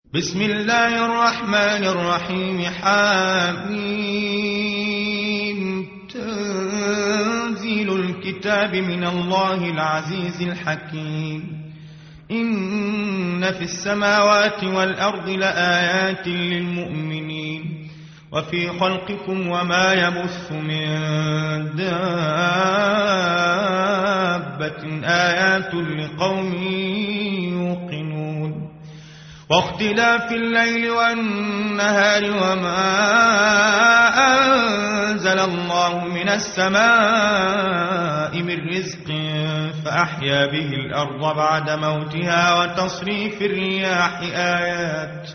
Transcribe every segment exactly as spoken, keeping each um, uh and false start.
بسم الله الرحمن الرحيم. حميم. تنزيل الكتاب من الله العزيز الحكيم. إن في السماوات والأرض لآيات للمؤمنين وفي خلقكم وما يبث من دابة آيات لقوم يوقنون. واختلاف الليل والنهار وما أنزل الله من السماء من رزق فأحيا به الأرض بعد موتها وتصريف الرياح آيات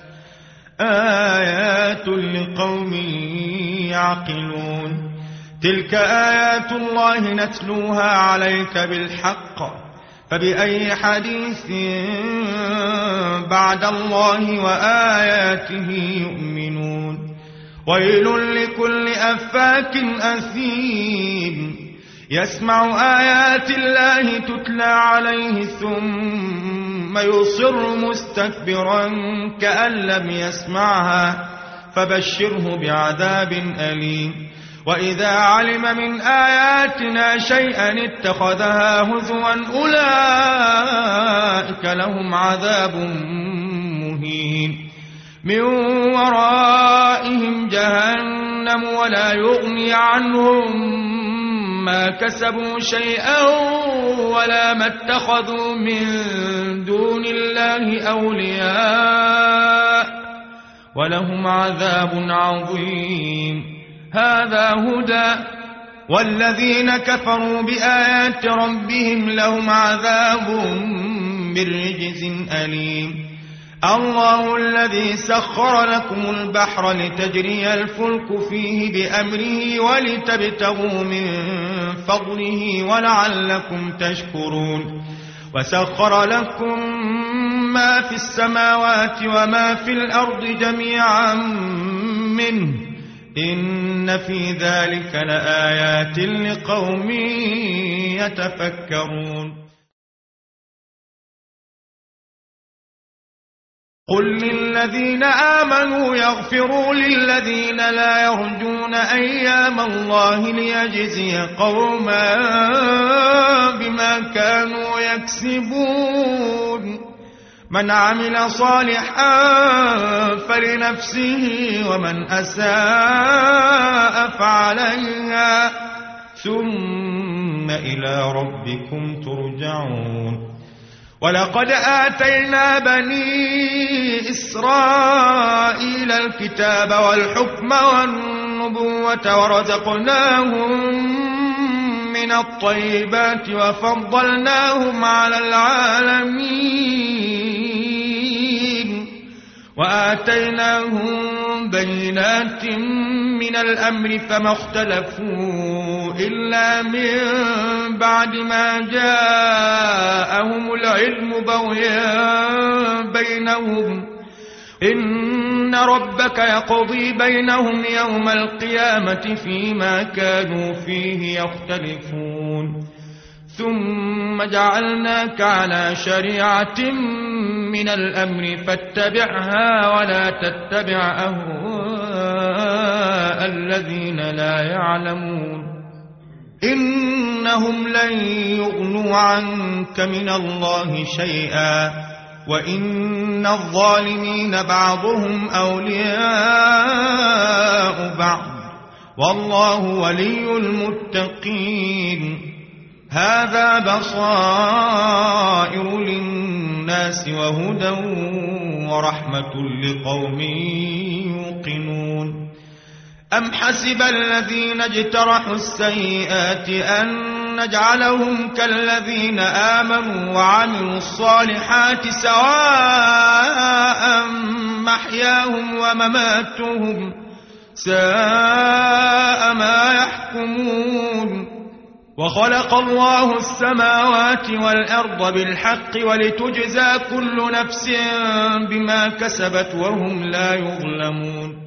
آيات لقوم يعقلون. تلك آيات الله نتلوها عليك بالحق فبأي حديث بعد الله وآياته يؤمنون. ويل لكل أفاك أثيم يسمع آيات الله تتلى عليه ثم يصر مستكبرا كأن لم يسمعها فبشره بعذاب أليم. وإذا علم من آياتنا شيئا اتخذها هزوا أولئك لهم عذاب مهين. من ورائهم جهنم ولا يغني عنهم ما كسبوا شيئا ولا ما اتخذوا من دون الله أولياء ولهم عذاب عظيم. هذا هدى والذين كفروا بآيات ربهم لهم عذاب من رجز أليم. الله الذي سخر لكم البحر لتجري الفلك فيه بأمره ولتبتغوا من فضله ولعلكم تشكرون. وسخر لكم ما في السماوات وما في الأرض جميعا منه إن في ذلك لآيات لقوم يتفكرون. قل للذين آمنوا يغفروا للذين لا يرجون أيام الله ليجزي قوما بما كانوا يكسبون. من عمل صالحا فلنفسه ومن أساء فعليها ثم إلى ربكم ترجعون. ولقد آتينا بني إسرائيل الكتاب والحكم والنبوة ورزقناهم من الطيبات وفضلناهم على العالمين وآتيناهم بينات من الأمر فما اختلفوا إلا من بعد ما جاءهم العلم بغيا بينهم. إن ربك يقضي بينهم يوم القيامة فيما كانوا فيه يختلفون. ثم جعلناك على شريعة من الأمر فاتبعها ولا تتبع أهواء الذين لا يعلمون. إنهم لن يغنوا عنك من الله شيئا وإن الظالمين بعضهم أولياء بعض والله ولي المتقين. هذا بصائر للناس وهدى ورحمة لقوم يوقنون. أم حسب الذين اجترحوا السيئات أن نجعلهم كالذين آمنوا وعملوا الصالحات سواء محياهم ومماتهم ساء ما يحكمون. وخلق الله السماوات والأرض بالحق ولتجزى كل نفس بما كسبت وهم لا يظلمون.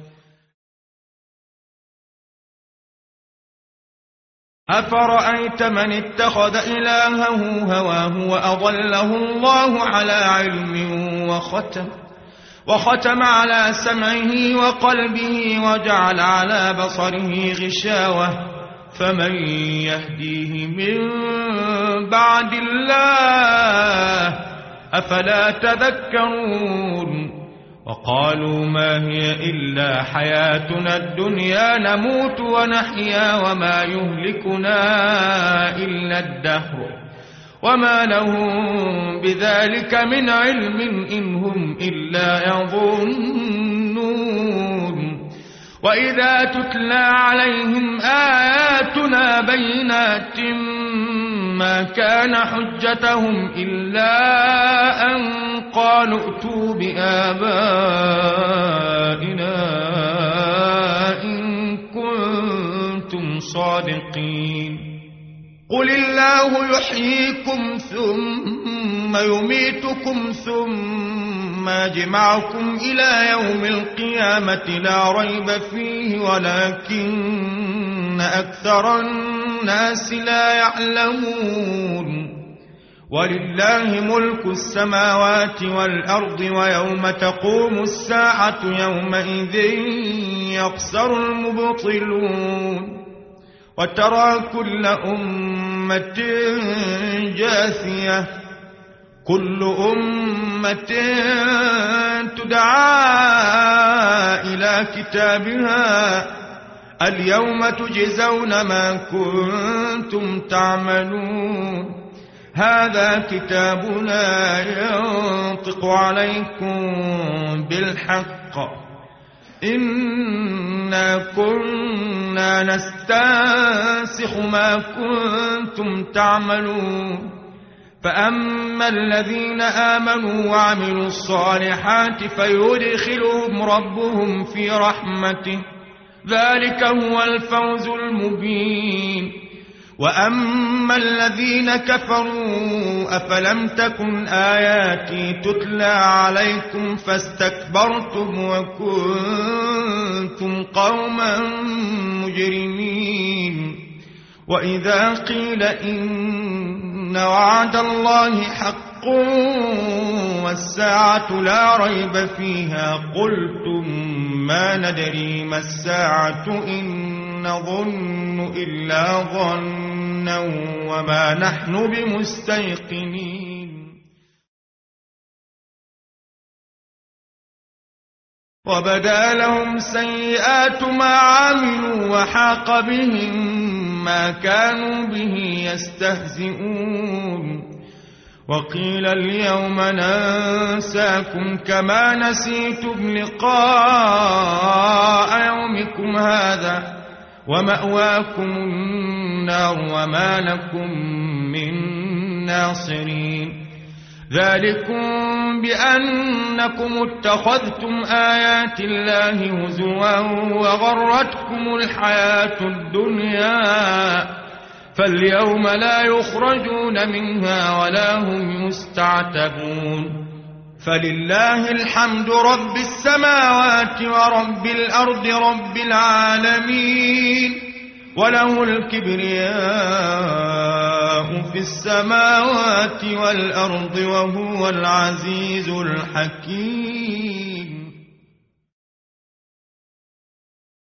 أفرأيت من اتخذ إلهه هواه وأضله الله على علم وختم وختم على سمعه وقلبه وجعل على بصره غشاوة فمن يهديه من بعد الله أفلا تذكرون وقالوا ما هي إلا حياتنا الدنيا نموت ونحيا وما يهلكنا إلا الدهر وما لهم بذلك من علم إن هم إلا يظنون وإذا تتلى عليهم آياتنا بينات ما كان حجتهم إلا أن قالوا ائتوا بآبائنا إن كنتم صادقين قل الله يحييكم ثم يميتكم ثم يجمعكم إلى يوم القيامة لا ريب فيه ولكن أكثر الناس لا يعلمون ولله ملك السماوات والأرض ويوم تقوم الساعة يومئذ يخسر المبطلون وترى كل أمة جاثية كل أمة تدعى إلى كتابها اليوم تجزون ما كنتم تعملون هذا كتابنا ينطق عليكم بالحق إنا كنا نستنسخ ما كنتم تعملون فأما الذين آمنوا وعملوا الصالحات فيدخلهم ربهم في رحمته ذلك هو الفوز المبين وأما الذين كفروا أفلم تكن آياتي تتلى عليكم فاستكبرتم وكنتم قوما مجرمين وإذا قيل إن وعد الله حق والساعة لا ريب فيها قلتم ما ندري ما الساعة إن نظن إلا ظنا وما نحن بمستيقنين وبدا لهم سيئات ما عملوا وحاق بهم ما كانوا به يستهزئون وقيل اليوم ننساكم كما نسيتم لقاء يومكم هذا ومأواكم النار وما لكم من ناصرين ذلكم بأنكم اتخذتم آيات الله هزوا وغرتكم الحياة الدنيا فاليوم لا يخرجون منها ولا هم يستعتبون فلله الحمد رب السماوات ورب الأرض رب العالمين وله الكبرياء في السماوات والأرض وهو العزيز الحكيم